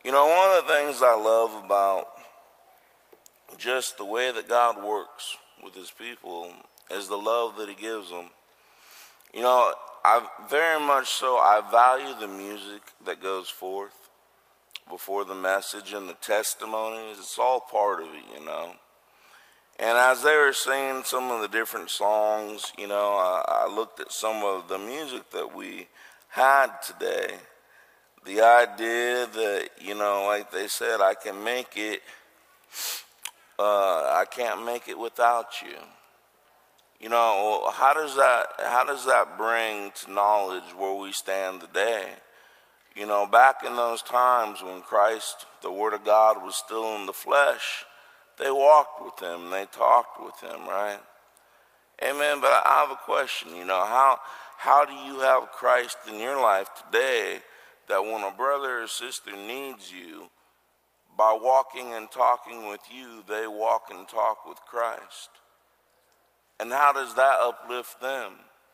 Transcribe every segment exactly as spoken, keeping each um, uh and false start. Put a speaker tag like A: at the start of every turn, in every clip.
A: You know, one of the things I love about just the way that God works with his people is the love that he gives them. You know, I very much so, I value the music that goes forth before the message and the testimonies. It's all part of it, you know. And as they were singing some of the different songs, you know, I, I looked at some of the music that we had today. The idea that, you know, like they said, I can make it, uh, I can't make it without you. You know, how does that, how does that bring to knowledge where we stand today? You know, back in those times when Christ, the Word of God, was still in the flesh, they walked with him, they talked with him, right? Amen, but I have a question, you know, how, how do you have Christ in your life today that when a brother or sister needs you, by walking and talking with you, they walk and talk with Christ? And how does that uplift them?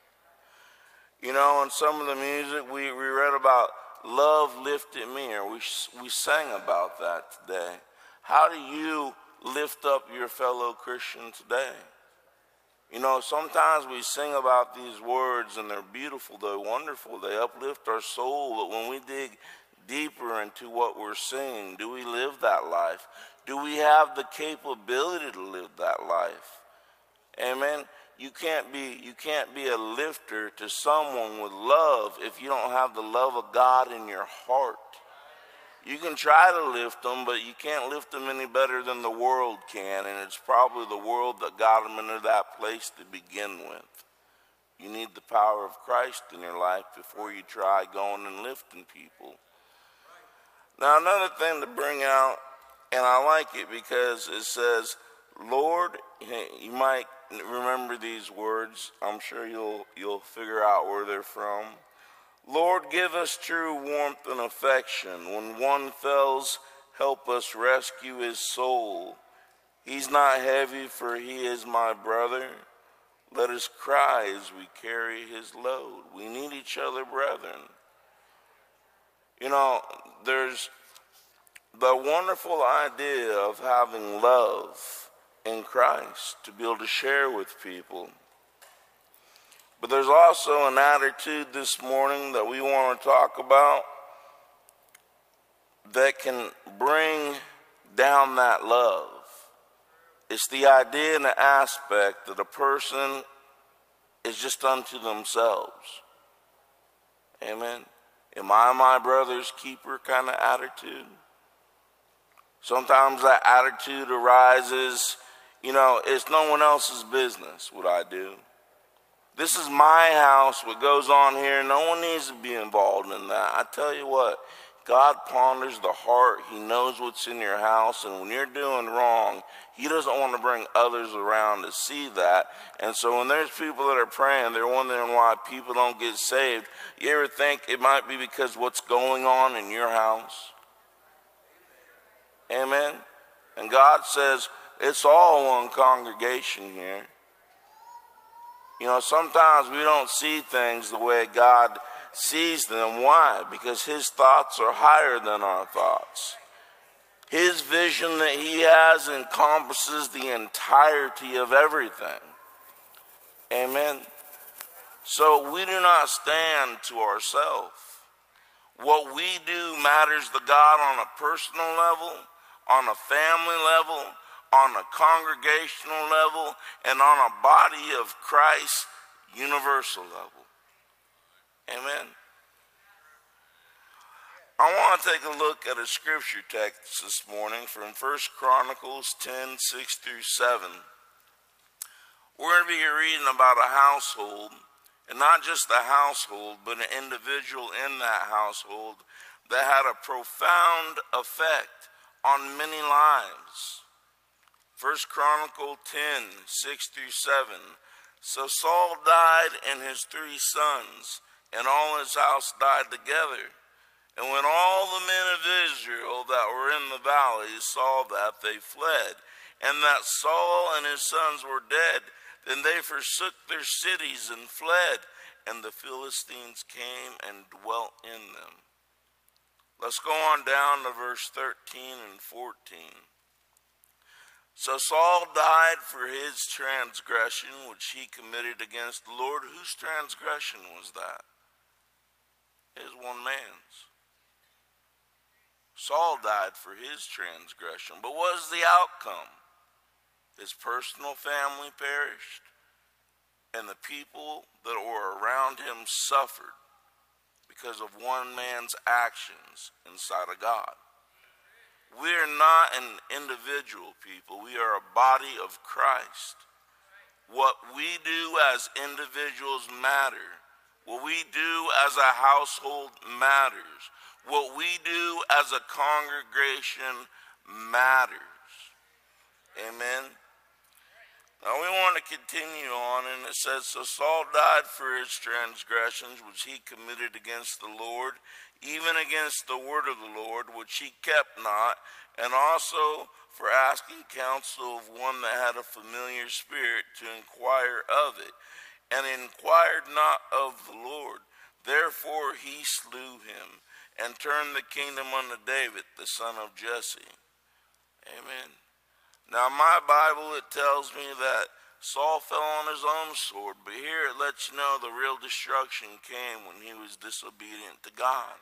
A: You know, in some of the music we, we read about love lifted me, or we, we sang about that today. How do you lift up your fellow Christian today? You know, sometimes we sing about these words and they're beautiful, they're wonderful, they uplift our soul, but when we dig deeper into what we're singing, do we live that life? Do we have the capability to live that life? Amen. You can't be you can't be a lifter to someone with love if you don't have the love of God in your heart. You can try to lift them, but you can't lift them any better than the world can, and it's probably the world that got them into that place to begin with. You need the power of Christ in your life before you try going and lifting people. Now, another thing to bring out, and I like it because it says, Lord, you might remember these words. I'm sure you'll you'll figure out where they're from. Lord, give us true warmth and affection. When one fails, help us rescue his soul. He's not heavy, for he is my brother. Let us cry as we carry his load. We need each other, brethren. You know, there's the wonderful idea of having love in Christ to be able to share with people. But there's also an attitude this morning that we want to talk about that can bring down that love. It's the idea and the aspect that a person is just unto themselves. Amen. Am I my brother's keeper kind of attitude? Sometimes that attitude arises, you know, it's no one else's business what I do. This is my house, what goes on here. No one needs to be involved in that. I tell you what, God ponders the heart. He knows what's in your house. And when you're doing wrong, he doesn't want to bring others around to see that. And so when there's people that are praying, they're wondering why people don't get saved. You ever think it might be because what's going on in your house? Amen. And God says, it's all one congregation here. You know, sometimes we don't see things the way God sees them. Why? Because his thoughts are higher than our thoughts. His vision that he has encompasses the entirety of everything. Amen. So we do not stand to ourselves. What we do matters to God on a personal level, on a family level, on a congregational level, and on a body of Christ universal level. Amen. I want to take a look at a scripture text this morning from First Chronicles ten, six through seven. We're going to be reading about a household, and not just a household, but an individual in that household that had a profound effect on many lives. First Chronicles ten, six through seven. So Saul died and his three sons, and all his house died together. And when all the men of Israel that were in the valley saw that, they fled, and that Saul and his sons were dead, then they forsook their cities and fled, and the Philistines came and dwelt in them. Let's go on down to verse thirteen and fourteen. So Saul died for his transgression, which he committed against the Lord. Whose transgression was that? His one man's. Saul died for his transgression. But what was the outcome? His personal family perished, and the people that were around him suffered because of one man's actions inside of God. We are not an individual people. We are a body of Christ. What we do as individuals matter. What we do as a household matters. What we do as a congregation matters. Amen. Now we want to continue on, and it says, so Saul died for his transgressions, which he committed against the Lord, even against the word of the Lord, which he kept not, and also for asking counsel of one that had a familiar spirit to inquire of it, and inquired not of the Lord. Therefore he slew him, and turned the kingdom unto David, the son of Jesse. Amen. Now, my Bible, it tells me that Saul fell on his own sword, but here it lets you know the real destruction came when he was disobedient to God.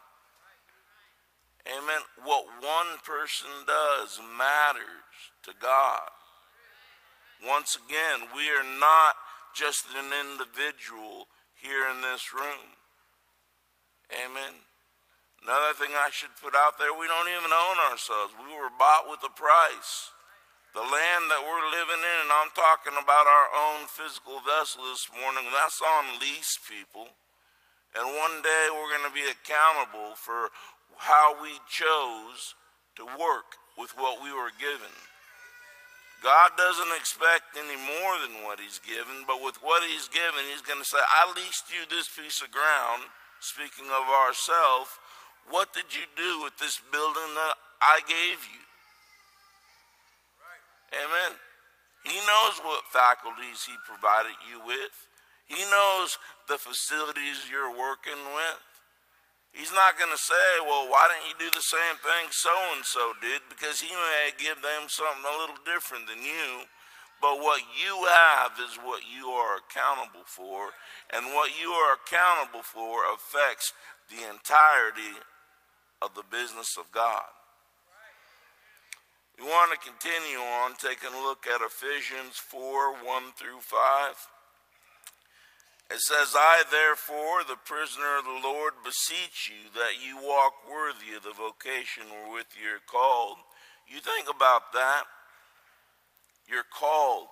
A: Amen. What one person does matters to God. Once again, we are not just an individual here in this room. Amen. Another thing I should put out there, we don't even own ourselves. We were bought with a price. The land that we're living in, and I'm talking about our own physical vessel this morning, that's on lease, people. And one day we're going to be accountable for how we chose to work with what we were given. God doesn't expect any more than what he's given, but with what he's given, he's going to say, I leased you this piece of ground, speaking of ourselves. What did you do with this building that I gave you? Amen. He knows what faculties he provided you with. He knows the facilities you're working with. He's not going to say, well, why didn't you do the same thing so-and-so did? Because he may give them something a little different than you. But what you have is what you are accountable for. And what you are accountable for affects the entirety of the business of God. We want to continue on, taking a look at Ephesians four, one through five. It says, I therefore, the prisoner of the Lord, beseech you that you walk worthy of the vocation wherewith you're called. You think about that. You're called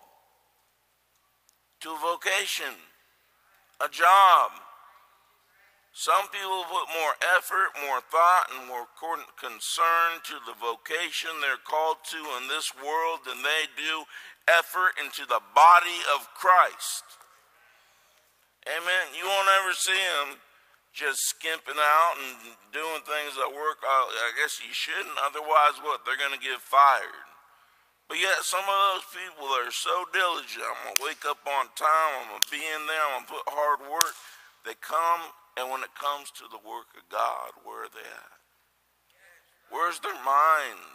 A: to a vocation, a job. Some people put more effort, more thought, and more concern to the vocation they're called to in this world than they do effort into the body of Christ. Amen. You won't ever see them just skimping out and doing things that work. I guess you shouldn't. Otherwise, what? They're going to get fired. But yet, some of those people that are so diligent, I'm going to wake up on time, I'm going to be in there, I'm going to put hard work. They come, and when it comes to the work of God, where are they at? Where's their mind?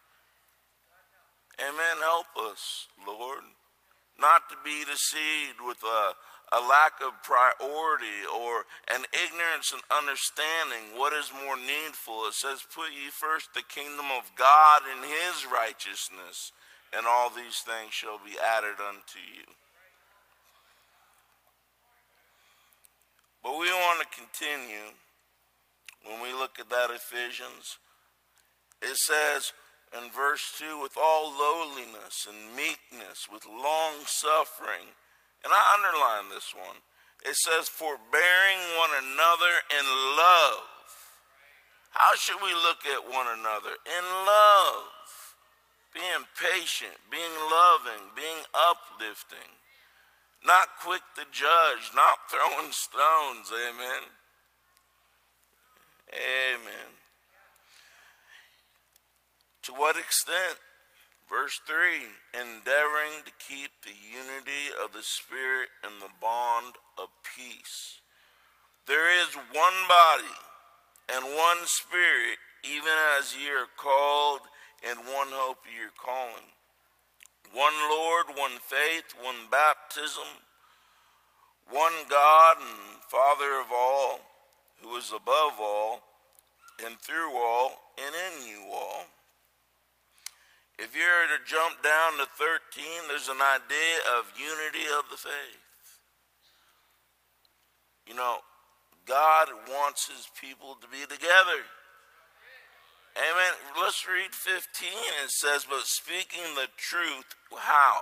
A: Amen. Help us, Lord, not to be deceived with a, a lack of priority or an ignorance and understanding what is more needful. It says, put ye first the kingdom of God and his righteousness, and all these things shall be added unto you. But we want to continue when we look at that Ephesians. It says in verse two, with all lowliness and meekness, with long suffering. And I underline this one. It says, forbearing one another in love. How should we look at one another? In love. Being patient, being loving, being uplifting. Not quick to judge, not throwing stones. Amen. Amen. To what extent? Verse three, endeavoring to keep the unity of the Spirit in the bond of peace. There is one body and one Spirit even as ye are called in one hope of your calling. One Lord, one faith, one baptism, one God and Father of all, who is above all, and through all, and in you all. If you were to jump down to thirteen, there's an idea of unity of the faith. You know, God wants his people to be together. Amen. Let's read fifteen. It says, but speaking the truth, how?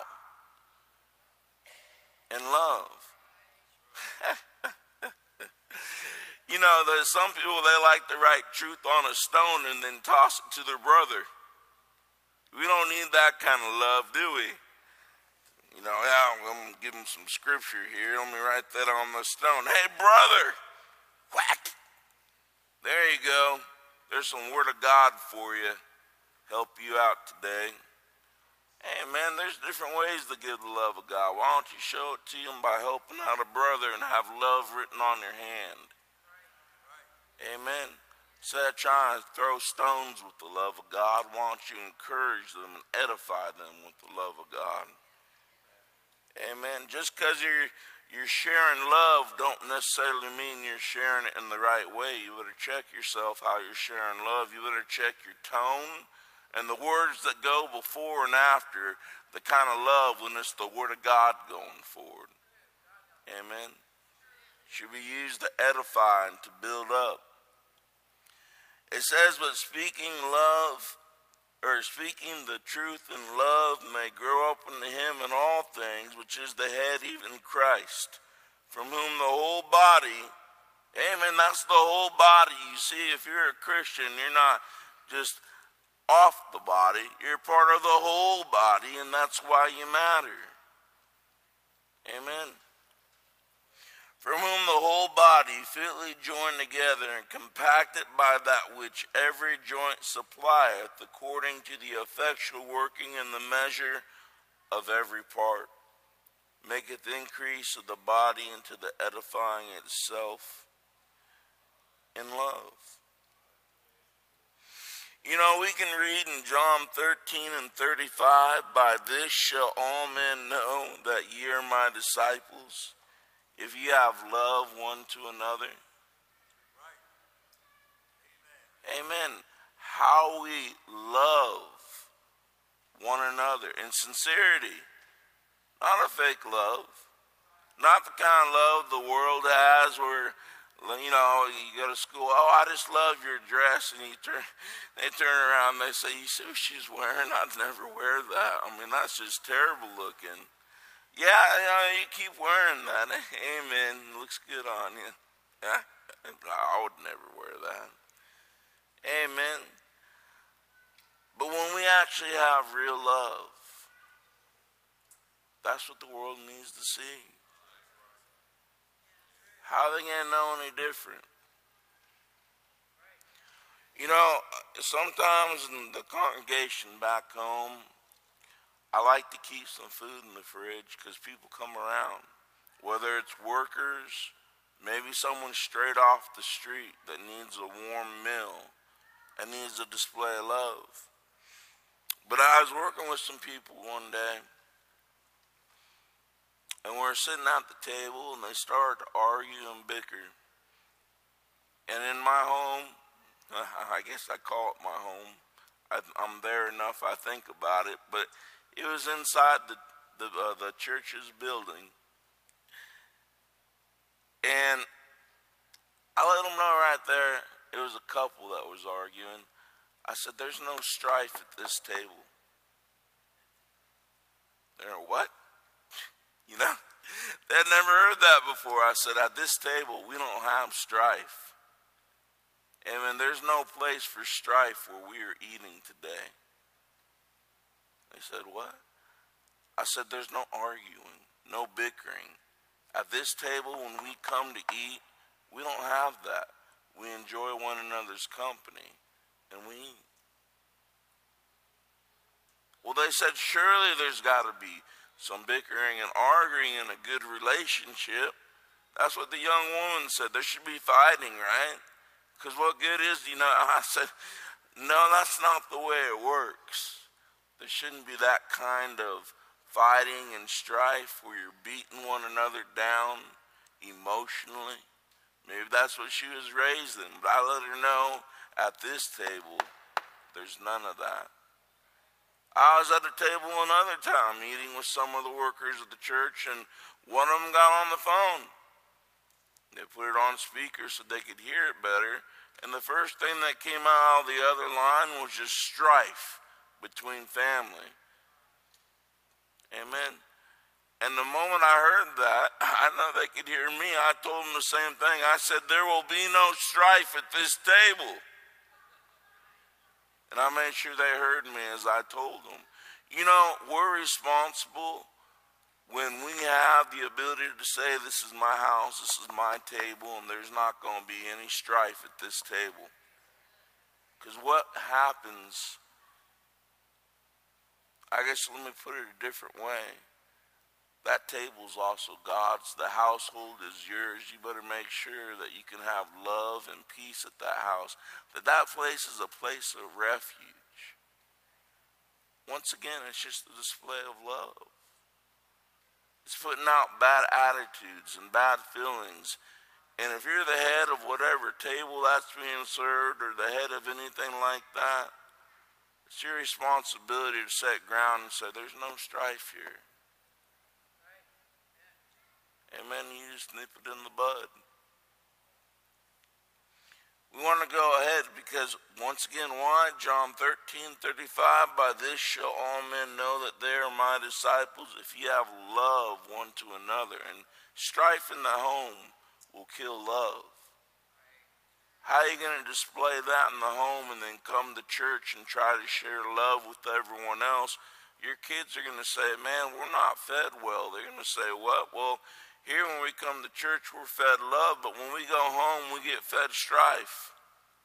A: In love. You know, there's some people, they like to write truth on a stone and then toss it to their brother. We don't need that kind of love, do we? You know, yeah, I'm going to give them some scripture here. Let me write that on the stone. Hey, brother! Whack! There you go. There's some word of God for you. Help you out today. Hey, man, there's different ways to give the love of God. Why don't you show it to him by helping out a brother and have love written on your hand? Amen. Instead of trying to throw stones with the love of God, why don't you encourage them and edify them with the love of God? Amen. Just because you're, you're sharing love don't necessarily mean you're sharing it in the right way. You better check yourself how you're sharing love. You better check your tone and the words that go before and after the kind of love when it's the word of God going forward. Amen. Should be used to edify and to build up. It says, but speaking love, or speaking the truth in love may grow up into him in all things, which is the head, even Christ, from whom the whole body, amen, that's the whole body. You see, if you're a Christian, you're not just off the body, you're part of the whole body, and that's why you matter. Amen. From whom the whole body, fitly joined together and compacted by that which every joint supplieth, according to the effectual working in the measure of every part, maketh increase of the body into the edifying itself in love. You know, we can read in John thirteen and thirty-five, by this shall all men know that ye are my disciples, if you have love one to another. Right. Amen. Amen. How we love one another in sincerity. Not a fake love. Not the kind of love the world has where, you know, you go to school, oh, I just love your dress. And you turn, they turn around and they say, you see what she's wearing? I'd never wear that. I mean, that's just terrible looking. Yeah, you know, you keep wearing that. Amen. Looks good on you. Yeah, I would never wear that. Amen. But when we actually have real love, that's what the world needs to see. How are they going to know any different? You know, sometimes in the congregation back home, I like to keep some food in the fridge because people come around, whether it's workers, maybe someone straight off the street that needs a warm meal and needs a display of love. But I was working with some people one day, and we were sitting at the table, and they started to argue and bicker. And in my home, I guess I call it my home, I, I'm there enough I think about it, but it was inside the the, uh, the church's building, and I let them know right there. It was a couple that was arguing. I said, "There's no strife at this table." They're what? You know, they'd never heard that before. I said, "At this table, we don't have strife. And when there's no place for strife where we are eating today." They said, "What?" I said, "There's no arguing, no bickering. At this table, when we come to eat, we don't have that. We enjoy one another's company, and we eat." Well, they said, "Surely there's got to be some bickering and arguing in a good relationship." That's what the young woman said. There should be fighting, right? Because what good is, you know, I said, No, that's not the way it works. There shouldn't be that kind of fighting and strife where you're beating one another down emotionally. Maybe that's what she was raised in, but I let her know at this table, there's none of that. I was at a table another time eating with some of the workers at the church, and one of them got on the phone. They put it on speaker so they could hear it better, and the first thing that came out of the other line was just strife between family. Amen. And the moment I heard that, I know they could hear me. I told them the same thing. I said, there will be no strife at this table. And I made sure they heard me as I told them. You know, we're responsible when we have the ability to say, this is my house, this is my table, and there's not going to be any strife at this table. Because what happens, I guess let me put it a different way. That table is also God's. The household is yours. You better make sure that you can have love and peace at that house. That that place is a place of refuge. Once again, it's just a display of love. It's putting out bad attitudes and bad feelings. And if you're the head of whatever table that's being served or the head of anything like that, it's your responsibility to set ground and say, there's no strife here. Amen. You just nip it in the bud. We want to go ahead because, once again, why? John thirteen thirty-five, by this shall all men know that they are my disciples if you have love one to another. And strife in the home will kill love. How are you going to display that in the home and then come to church and try to share love with everyone else? Your kids are going to say, man, we're not fed well. They're going to say, what? Well, here when we come to church, we're fed love, but when we go home, we get fed strife.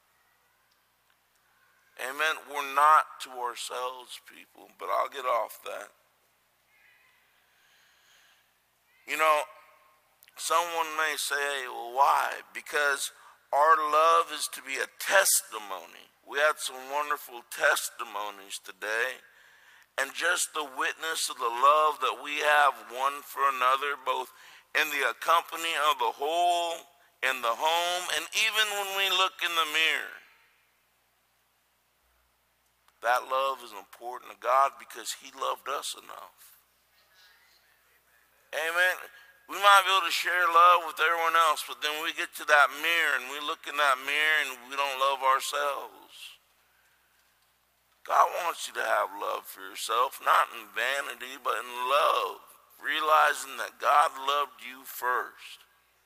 A: Amen. We're not to ourselves, people, but I'll get off that. You know, someone may say, well, why? Because our love is to be a testimony. We had some wonderful testimonies today. And just the witness of the love that we have one for another, both in the company of the whole, in the home, and even when we look in the mirror. That love is important to God because he loved us enough. Amen. We might be able to share love with everyone else, but then we get to that mirror and we look in that mirror and we don't love ourselves. God wants you to have love for yourself, not in vanity, but in love. Realizing that God loved you first.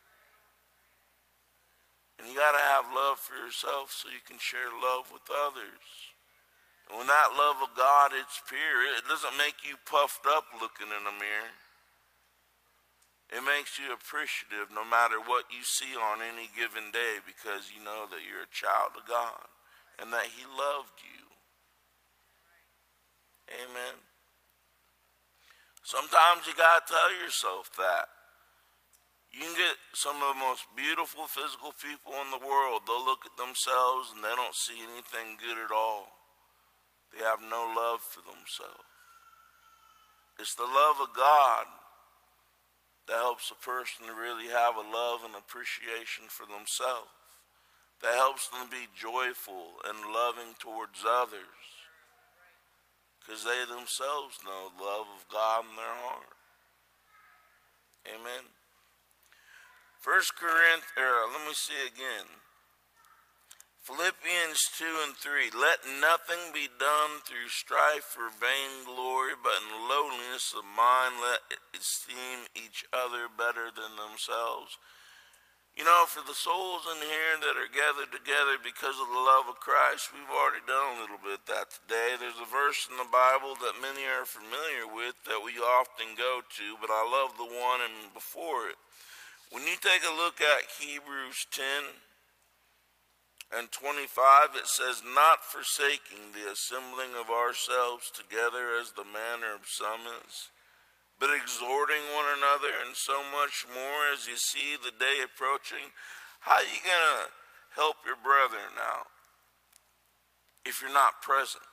A: And you got to have love for yourself so you can share love with others. And when that love of God is pure, it doesn't make you puffed up looking in a mirror. It makes you appreciative no matter what you see on any given day because you know that you're a child of God and that he loved you. Amen. Sometimes you got to tell yourself that. You can get some of the most beautiful physical people in the world. They'll look at themselves and they don't see anything good at all. They have no love for themselves. It's the love of God that helps a person to really have a love and appreciation for themselves. That helps them be joyful and loving towards others. Because they themselves know the love of God in their heart. Amen. First Corinthians, or let me see again. Philippians two and three. Let nothing be done through strife or vainglory, but in lowliness of mind let esteem each other better than themselves. You know, for the souls in here that are gathered together because of the love of Christ, we've already done a little bit of that today. There's a verse in the Bible that many are familiar with that we often go to, but I love the one and before it. When you take a look at Hebrews ten and twenty-five, it says, not forsaking the assembling of ourselves together as the manner of some is, but exhorting one another, and so much more as you see the day approaching. How are you going to help your brethren out? if you're not present.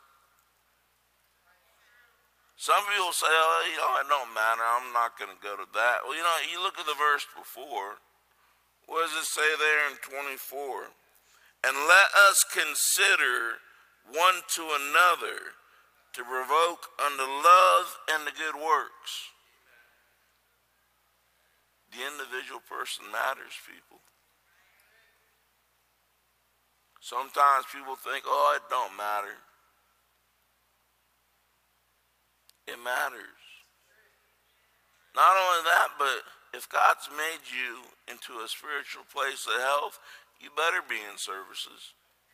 A: Some people say, oh, you know, it don't matter. I'm not going to go to that. Well, you know, you look at the verse before. What does it say there in twenty-four? And let us consider one to another to provoke unto love and the good works. The individual person matters, people. Sometimes people think, oh, it don't matter. It matters. Not only that, but if God's made you into a spiritual place of health, you better be in services.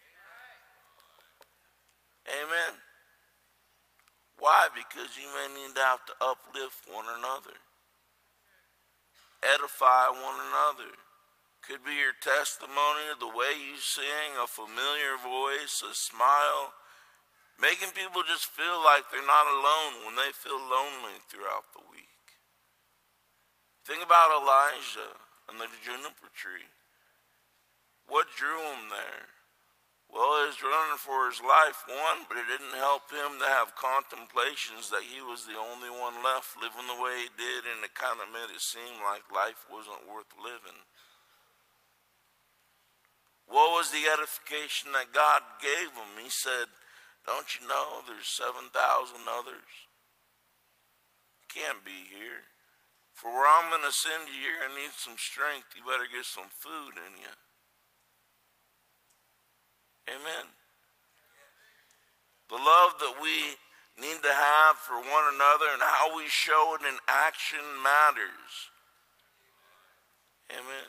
A: Amen. Why? Because you may need to have to uplift one another, edify one another. Could be your testimony, the way you sing, a familiar voice, a smile, making people just feel like they're not alone when they feel lonely throughout the week. Think about Elijah and the juniper tree. What drew him there? Well, he was running for his life, one, but it didn't help him to have contemplations that he was the only one left living the way he did, and it kind of made it seem like life wasn't worth living. What was the edification that God gave him? He said, don't you know there's seven thousand others? Can't be here. For where I'm going to send you, you're going to need some strength. You better get some food in you. Amen. The love that we need to have for one another and how we show it in action matters. Amen.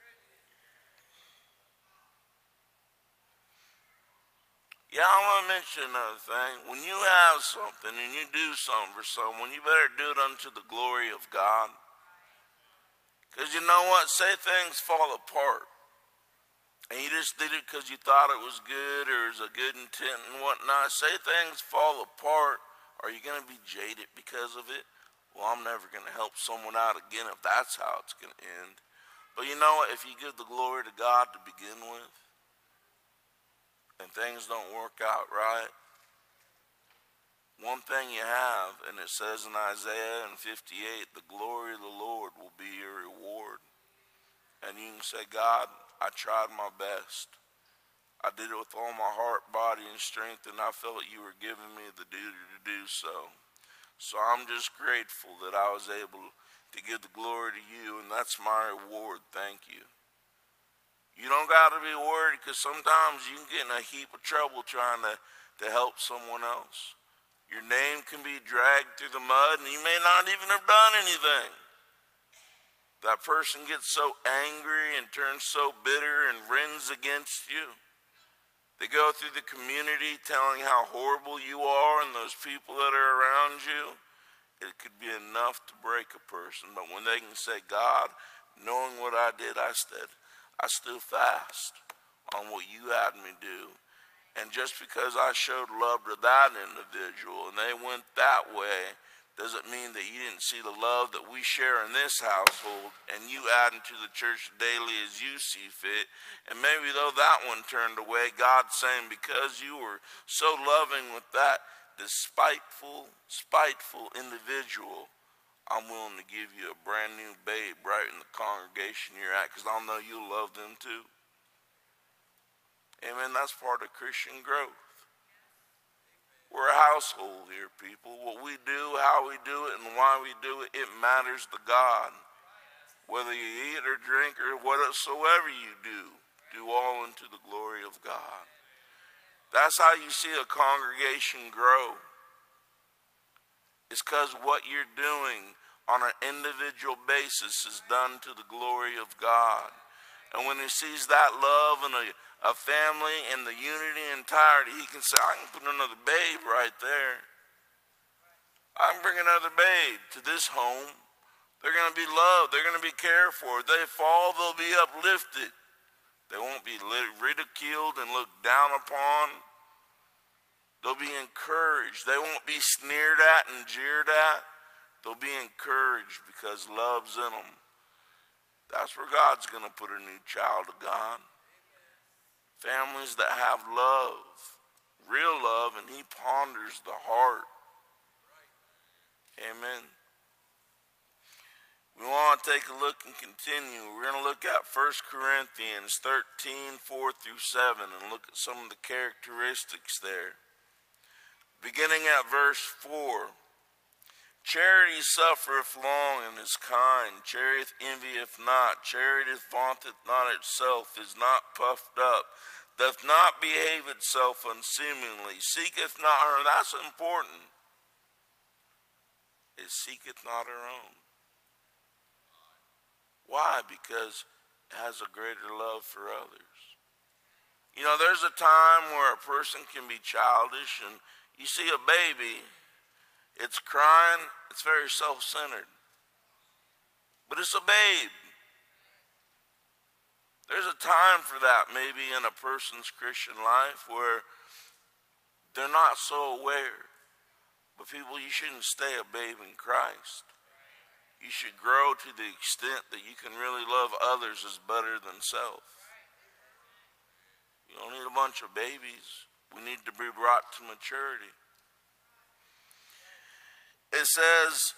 A: Yeah, I want to mention another thing. When you have something and you do something for someone, you better do it unto the glory of God. Because you know what? Say things fall apart. And you just did it because you thought it was good or it was a good intent and whatnot. Say things fall apart. Are you going to be jaded because of it? Well, I'm never going to help someone out again if that's how it's going to end. But you know what? If you give the glory to God to begin with, and things don't work out right, one thing you have, and it says in Isaiah in fifty-eight, the glory of the Lord will be your reward. And you can say, God, I tried my best. I did it with all my heart, body, and strength, and I felt you were giving me the duty to do so. So I'm just grateful that I was able to give the glory to you, and that's my reward. Thank you. You don't got to be worried, because sometimes you can get in a heap of trouble trying to, to help someone else. Your name can be dragged through the mud, and you may not even have done anything. That person gets so angry and turns so bitter and rends against you. They go through the community telling how horrible you are and those people that are around you. It could be enough to break a person. But when they can say, God, knowing what I did, I stood, I stood fast on what you had me do. And just because I showed love to that individual and they went that way, doesn't mean that you didn't see the love that we share in this household and you add into the church daily as you see fit. And maybe though that one turned away, God's saying, because you were so loving with that despiteful, spiteful individual, I'm willing to give you a brand new babe right in the congregation you're at, because I'll know you'll love them too. Amen. That's part of Christian growth. We're a household here, people. What we do, how we do it, and why we do it, it matters to God. Whether you eat or drink or whatsoever you do, do all unto the glory of God. That's how you see a congregation grow. It's because what you're doing on an individual basis is done to the glory of God. And when he sees that love and a a family and the unity and entirety, he can say, I can put another babe right there. I can bring another babe to this home. They're going to be loved. They're going to be cared for. If they fall, they'll be uplifted. They won't be ridiculed and looked down upon. They'll be encouraged. They won't be sneered at and jeered at. They'll be encouraged because love's in them. That's where God's going to put a new child of God. Families that have love real love, and he ponders the heart. Amen. We want to take a look and continue. We're going to look at First Corinthians thirteen, four through seven, and look at some of the characteristics there. Beginning at verse four. Charity suffereth long and is kind. Charity envieth not. Charity vaunteth not itself, is not puffed up, doth not behave itself unseemingly, seeketh not her. That's important. It seeketh not her own. Why? Because it has a greater love for others. You know, there's a time where a person can be childish, and you see a baby, it's crying, it's very self-centered. But it's a babe. There's a time for that maybe in a person's Christian life where they're not so aware. But people, you shouldn't stay a babe in Christ. You should grow to the extent that you can really love others as better than self. You don't need a bunch of babies. We need to be brought to maturity. It says,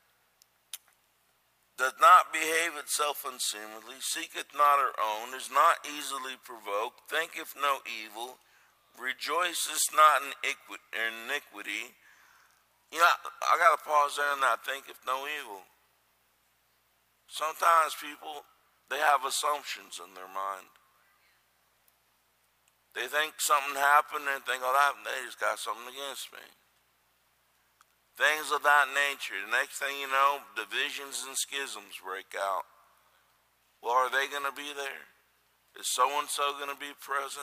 A: does not behave itself unseemly, seeketh not her own, is not easily provoked, thinketh no evil, rejoiceth not in iniquity. You know, I got to pause there on that, thinketh no evil. Sometimes people, they have assumptions in their mind. They think something happened and think, oh, that, they just got something against me. Things of that nature. The next thing you know, divisions and schisms break out. Well, are they going to be there? Is so-and-so going to be present?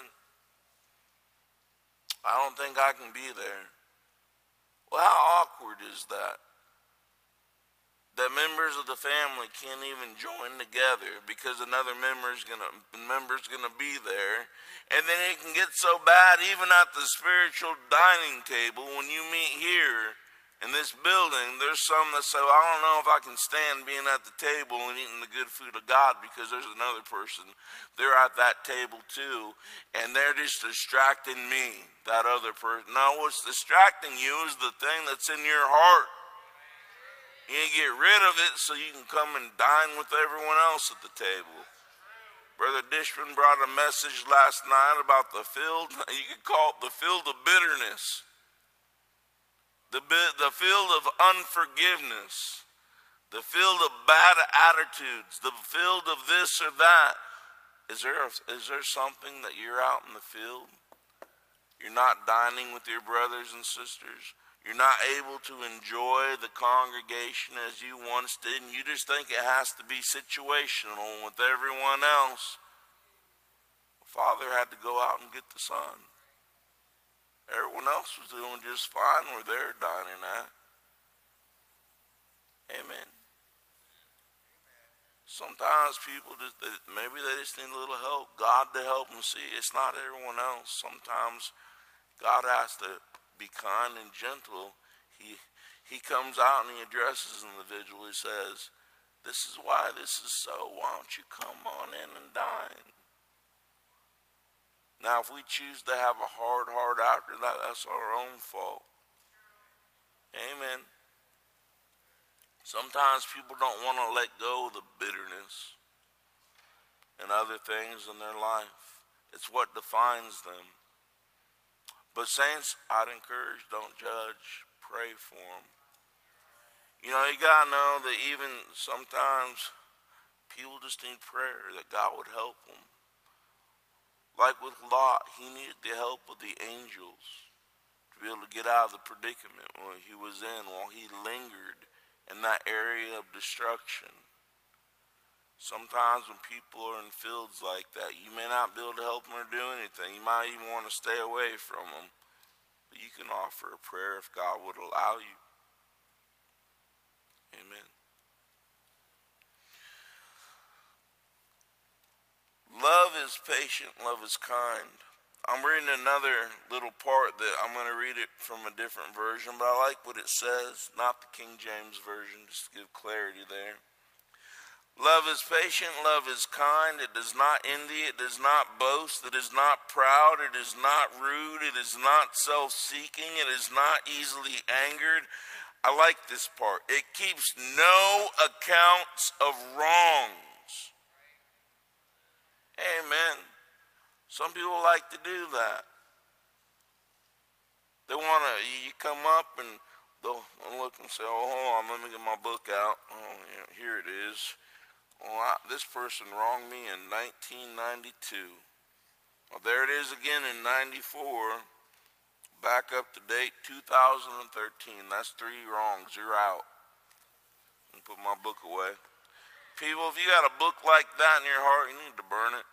A: I don't think I can be there. Well, how awkward is that? That members of the family can't even join together because another member's gonna member's gonna be there, and then it can get so bad even at the spiritual dining table when you meet here. In this building, there's some that say, well, I don't know if I can stand being at the table and eating the good food of God because there's another person. They're at that table too, and they're just distracting me, that other person. No, what's distracting you is the thing that's in your heart. You need to get rid of it so you can come and dine with everyone else at the table. Brother Dishman brought a message last night about the field. You could call it the field of bitterness. The, the field of unforgiveness, the field of bad attitudes, the field of this or that. Is there, a, is there something that you're out in the field? You're not dining with your brothers and sisters. You're not able to enjoy the congregation as you once did, and you just think it has to be situational with everyone else. The Father had to go out and get the Son. Everyone else was doing just fine where they're dining at. Amen. Sometimes people just, maybe they just need a little help. God to help them see it's not everyone else. Sometimes God has to be kind and gentle. He, he comes out and he addresses an individual. He says, this is why this is so. Why don't you come on in and dine? Now, if we choose to have a hard heart after that, that's our own fault. Amen. Sometimes people don't want to let go of the bitterness and other things in their life. It's what defines them. But saints, I'd encourage, don't judge, pray for them. You know, you got to know that even sometimes people just need prayer, that God would help them. Like with Lot, he needed the help of the angels to be able to get out of the predicament where he was in while he lingered in that area of destruction. Sometimes when people are in fields like that, you may not be able to help them or do anything. You might even want to stay away from them. But you can offer a prayer if God would allow you. Amen. Love is patient, love is kind. I'm reading another little part that I'm going to read it from a different version, but I like what it says, not the King James Version, just to give clarity there. Love is patient, love is kind, it does not envy, it does not boast, it is not proud, it is not rude, it is not self-seeking, it is not easily angered. I like this part. It keeps no accounts of wrongs. Amen. Some people like to do that. They want to, you come up and they'll look and say, oh, hold on, let me get my book out. Oh, yeah, here it is. Well, I, this person wronged me in nineteen ninety-two. Well, there it is again in ninety-four. Back up to date, two thousand thirteen. That's three wrongs. You're out. And put my book away. People, if you got a book like that in your heart, you need to burn it.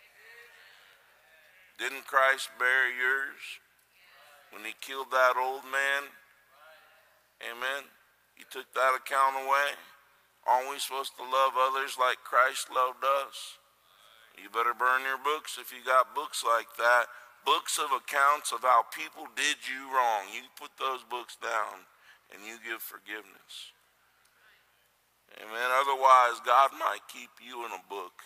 A: Didn't Christ bear yours when he killed that old man? Amen. He took that account away. Aren't we supposed to love others like Christ loved us? You better burn your books if you got books like that. Books of accounts of how people did you wrong. You put those books down and you give forgiveness. Amen. Otherwise, God might keep you in a book.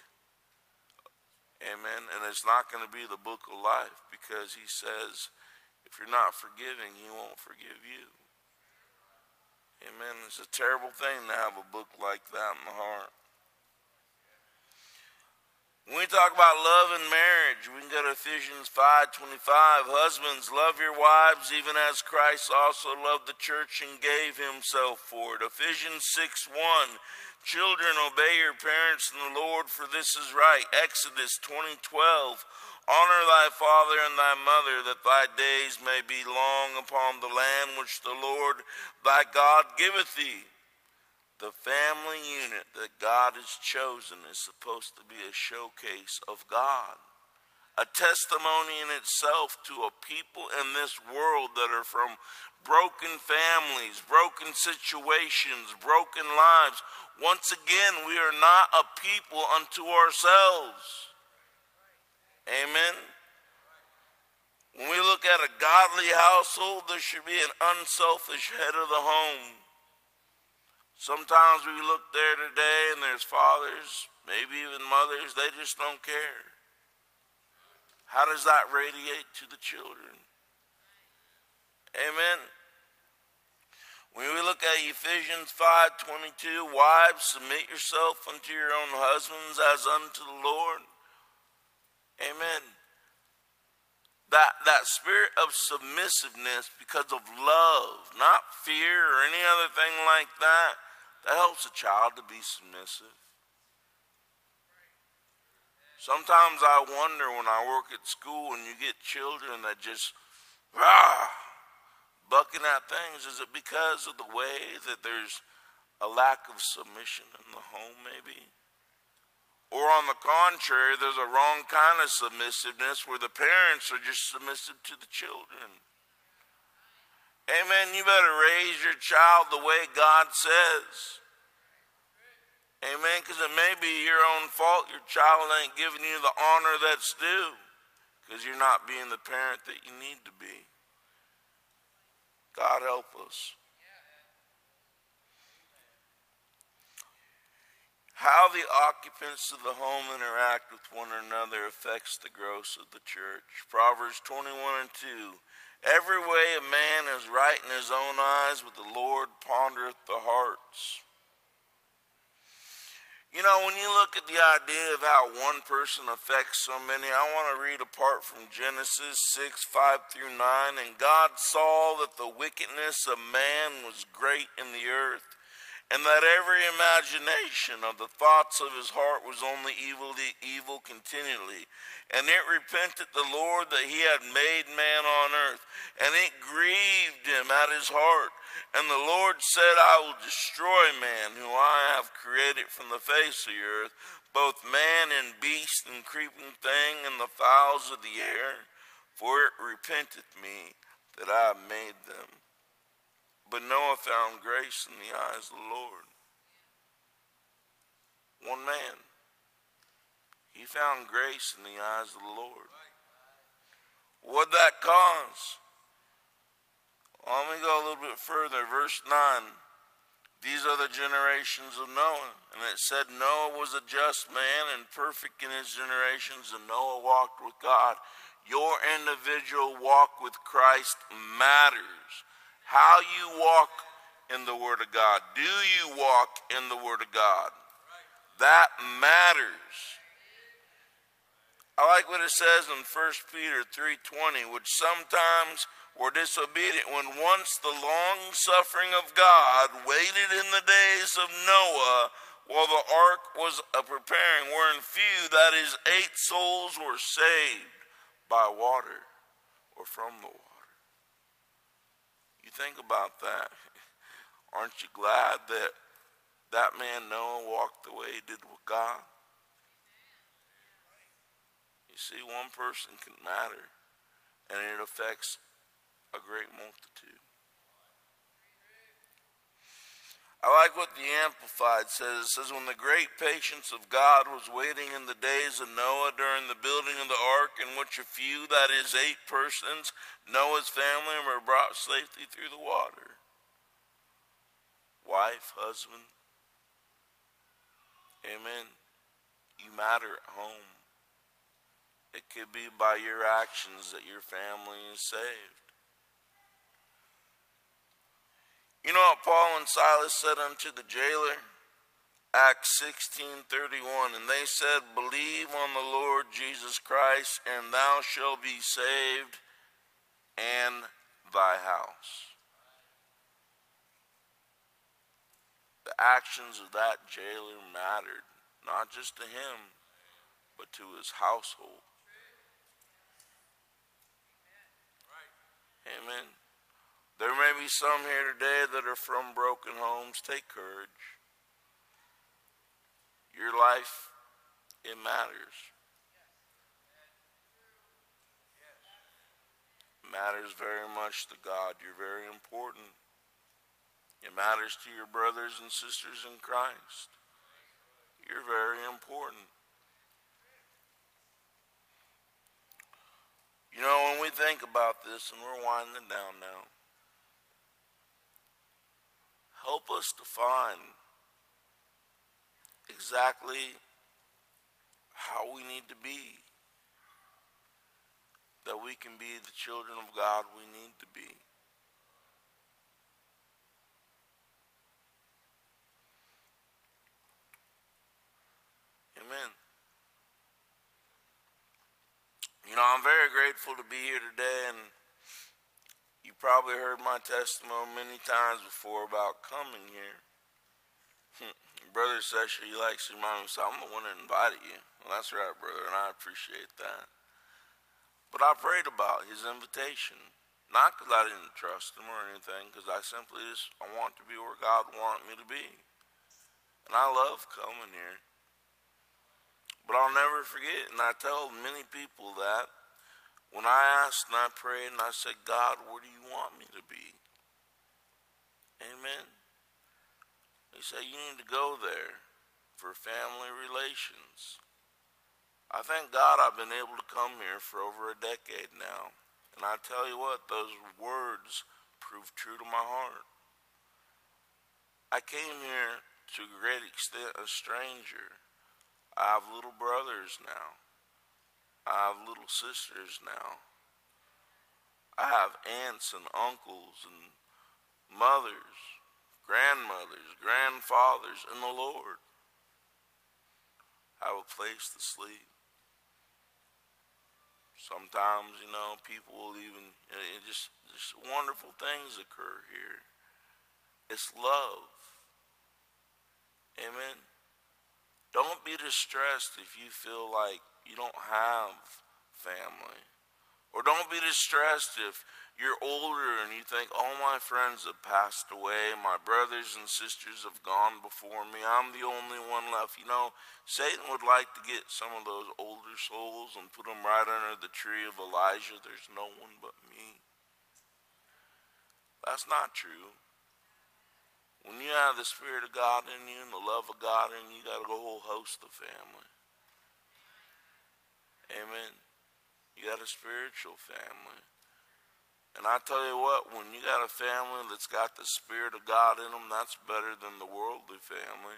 A: Amen. And it's not going to be the book of life because he says, if you're not forgiving, he won't forgive you. Amen. It's a terrible thing to have a book like that in the heart. When we talk about love and marriage, we can go to Ephesians five twenty-five. Husbands, love your wives even as Christ also loved the church and gave himself for it. Ephesians six one. Children, obey your parents in the Lord, for this is right. Exodus twenty twelve. Honor thy father and thy mother, that thy days may be long upon the land which the Lord thy God giveth thee. The family unit that God has chosen is supposed to be a showcase of God. A testimony in itself to a people in this world that are from broken families, broken situations, broken lives. Once again, we are not a people unto ourselves. Amen. When we look at a godly household, there should be an unselfish head of the home. Sometimes we look there today and there's fathers, maybe even mothers, they just don't care. How does that radiate to the children? Amen. When we look at Ephesians five twenty-two, wives, submit yourself unto your own husbands as unto the Lord. Amen. That, that spirit of submissiveness because of love, not fear or any other thing like that, that helps a child to be submissive. Sometimes I wonder when I work at school and you get children that just rah, bucking at things, is it because of the way that there's a lack of submission in the home maybe? Or on the contrary, there's a wrong kind of submissiveness where the parents are just submissive to the children. Amen. You better raise your child the way God says. Amen. Because it may be your own fault. Your child ain't giving you the honor that's due because you're not being the parent that you need to be. God help us. How the occupants of the home interact with one another affects the growth of the church. Proverbs twenty-one and two. Every way a man is right in his own eyes, but the Lord pondereth the hearts. You know, when you look at the idea of how one person affects so many, I want to read a part from Genesis six, five through nine. And God saw that the wickedness of man was great in the earth, and that every imagination of the thoughts of his heart was only evil, evil continually. And it repented the Lord that he had made man on earth, and it grieved him at his heart. And the Lord said, I will destroy man, who I have created from the face of the earth, both man and beast and creeping thing and the fowls of the air, for it repenteth me that I have made them. But Noah found grace in the eyes of the Lord. One man. He found grace in the eyes of the Lord. What'd that cause? Well, let me go a little bit further. Verse nine. These are the generations of Noah. And it said Noah was a just man and perfect in his generations, and Noah walked with God. Your individual walk with Christ matters. How you walk in the Word of God. Do you walk in the Word of God? That matters. I like what it says in First Peter three twenty, which sometimes were disobedient when once the long suffering of God waited in the days of Noah while the ark was a preparing, wherein few, that is, eight souls were saved by water or from the water. You think about that. Aren't you glad that that man Noah walked the way he did with God? You see, one person can matter, and it affects a great multitude. I like what the Amplified says. It says, when the great patience of God was waiting in the days of Noah during the building of the ark, in which a few, that is eight persons, Noah's family, were brought safely through the water. Wife, husband, amen. You matter at home. It could be by your actions that your family is saved. You know what Paul and Silas said unto the jailer? Acts sixteen thirty-one, and they said, believe on the Lord Jesus Christ, and thou shalt be saved, and thy house. The actions of that jailer mattered, not just to him, but to his household. Amen. There may be some here today that are from broken homes. Take courage. Your life, it matters. It matters very much to God. You're very important. It matters to your brothers and sisters in Christ. You're very important. You know, when we think about this, and we're winding down now, help us to find exactly how we need to be, that we can be the children of God we need to be. Amen. You know, I'm very grateful to be here today, and you probably heard my testimony many times before about coming here. Brother Sesher, he likes to remind me, so I'm the one that invited you. Well, that's right, brother, and I appreciate that. But I prayed about his invitation, not because I didn't trust him or anything, because I simply just, I want to be where God wanted me to be. And I love coming here. But I'll never forget, and I tell many people that, when I asked and I prayed and I said, God, where do you want me to be? Amen. He said, you need to go there for family relations. I thank God I've been able to come here for over a decade now. And I tell you what, those words prove true to my heart. I came here to a great extent a stranger. I have little brothers now. I have little sisters now. I have aunts and uncles and mothers, grandmothers, grandfathers in the Lord. I have a place to sleep. Sometimes, you know, people will even, it just, just wonderful things occur here. It's love. Amen. Don't be distressed if you feel like you don't have family. Or don't be distressed if you're older and you think, all my friends have passed away, my brothers and sisters have gone before me, I'm the only one left. You know, Satan would like to get some of those older souls and put them right under the tree of Elijah. There's no one but me. That's not true. When you have the Spirit of God in you and the love of God in you, you got a whole host of family. Amen. You got a spiritual family. And I tell you what, when you got a family that's got the Spirit of God in them, that's better than the worldly family.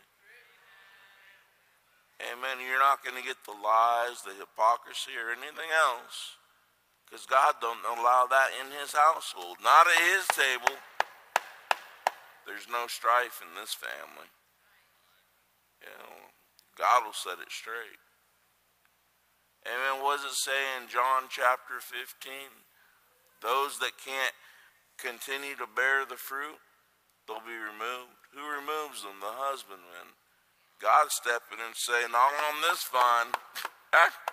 A: Amen. You're not going to get the lies, the hypocrisy, or anything else. Because God don't allow that in his household. Not at his table. There's no strife in this family. You know, God will set it straight. Amen. What does it say in John chapter fifteen? Those that can't continue to bear the fruit, they'll be removed. Who removes them? The husbandman. God step in and say, not on this vine.